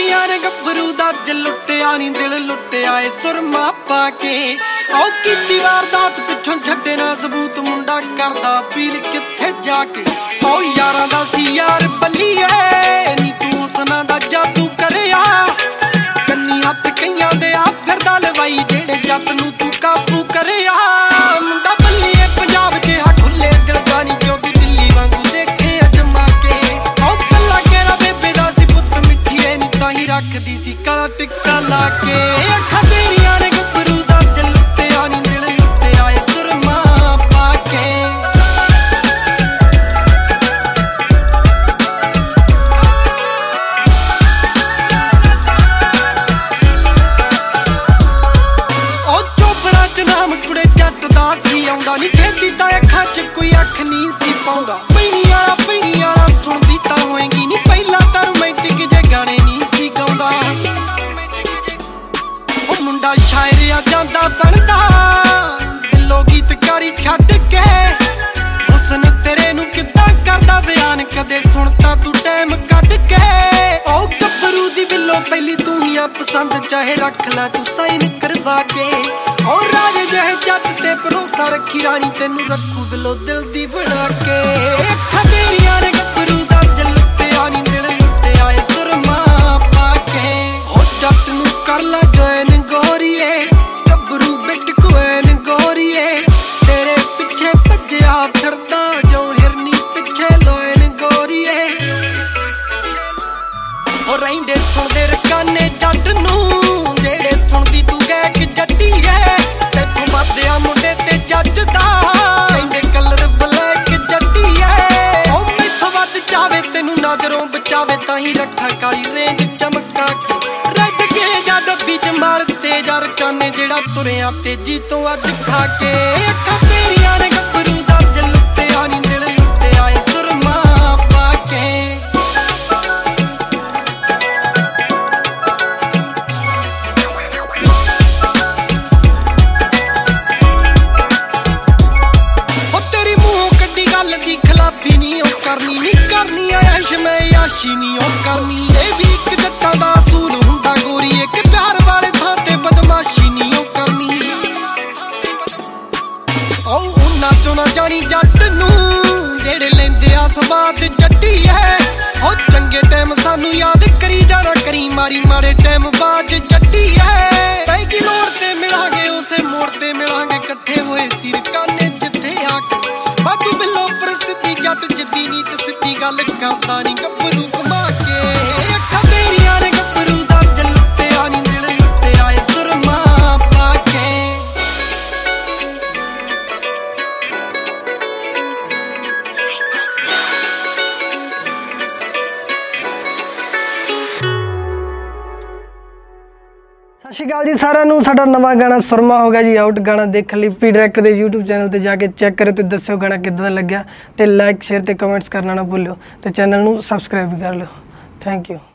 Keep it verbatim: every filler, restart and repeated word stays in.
तेरिया ने गब्बरू दा दिल लुटिया नी दिल लुटिया ए सुरमा पाके ओ कीती वारदात पिछों छड्डे ना सबूत मुंडा करदा पील किथे जाके ओ यारां दा सी यार बल्लीए नी तू हुसना दा जादू करिया कन्नी हत्थ कईयां दे आ फिरदा लवाई जेड़े जट नू तू काबू करिया मुंडा बल्लीए पंजाब च हा खुले दिल जानी क्यों तू दिल्ली वांगू देखे अजमा के ओ कल्ला केरा बेबे दा सी पुत्त मिठी ए नी ताही रखदी सी काला टिक्का ला के अखां तेरियां ने गब्बरू दा दिल लुटिया नी दिल लुटिया ए सुरमा पाके नाम कुड़े जट दा सी आउंदा नी छेती तां अखां च कोई अख नहीं सी पाउंदा पीनी वाला पीनी वाला सुनदी तां होएगी नी पहला तां रोमांटिक जे गाने नहीं सी गाउंदा ओ मुंडा शायर आ जांदा बनदा दिलों गीतकारी छड्ड के हुसन तेरे नू किद्दां करदा बयान कदे सुणता तू टाइम कढ के ओ गब्बरू दी बिल्लो पहली तू ही आ पसंद चाहे रख लै तू साइन करवा के और राजे जहे जट ते भरोसा रखी रानी तेनू रखू दिलो दिल दी बना के अखां तेरियां ने गब्बरू दा दिल लुटिया नी दिल लुटिया ए सुरमा पाके हो जट नू कर लै जोइन गोरीए गब्बरू बिट कोइन गोरीए तेरे पिछे भज्जिया फिरदा जो हिरनी पिछे लोइन गोरीए हो रहिंदे सुणदे रकाने जट नू जेड़े सुणदी तू गैक जट्टी है तेथों मध्या मुंडे ते जजदा कहंदे कलर ब्लैक जट्टी है ओ मैथों वध चावे तेनू नजरों बचावे ताही रखा काली रेंज चमका के रट के जा डब्बी च माल ते जा रकाने जेड़ा तुरिया तेजी तो अज खा के अखां तेरियां ने गब्बरू दा दिल लुटिया नी दिल लुटिया ए सुरमा पाके दी खिलाफी नी ओ करनी नी करनी ऐश मैं याशी नी ओ करनी ए भी एक जट्टां दा असूल हुंदा गोरी एक प्यार वाले थां ते बदमाशी नी ओ करनी ओ उन्ना चों ना जानी जट नू जेड़े लेंदे आ सवाद जट्टी है ओ चंगे टाइम सानू याद करी जाना करी मारी मारे टाइम बाज जट्टी है पैगी लोड़ ते मिलांगे उसे मोड़ ते मिलांगे इकट्ठे होए सिर काने जिथे आके बातू बिल्लो प्रसिद्धि जट जिद्दी नी ते सिद्धी गल करदा नी गब्बरू घुमा के अखां तेरियां ने गब्बरू दा दिल लुटिया नी दिल लुटिया ए सुरमा पाके सत श्री अकाल जी सारिਆਂ ਨੂੰ ਸਾਡਾ ਨਵਾਂ ਗਾਣਾ ਸੁਰਮਾ ਹੋ ਗਿਆ ਜੀ ਆਊਟ ਗਾਣਾ ਦੇਖਣ ਲਈ ਪੀ ਡਾਇਰੈਕਟਰ ਦੇ YouTube ਚੈਨਲ ਤੇ ਜਾ ਕੇ ਚੈੱਕ ਕਰਿਓ ਤੇ ਦੱਸਿਓ ਗਾਣਾ ਕਿੱਦਾਂ ਦਾ ਲੱਗਿਆ ਤੇ ਲਾਈਕ ਸ਼ੇਅਰ ਤੇ ਕਮੈਂਟਸ ਕਰਨਾ ਨਾ ਭੁੱਲਿਓ ਤੇ ਚੈਨਲ ਨੂੰ ਸਬਸਕ੍ਰਾਈਬ ਵੀ ਕਰ ਲਿਓ ਥੈਂਕ ਯੂ।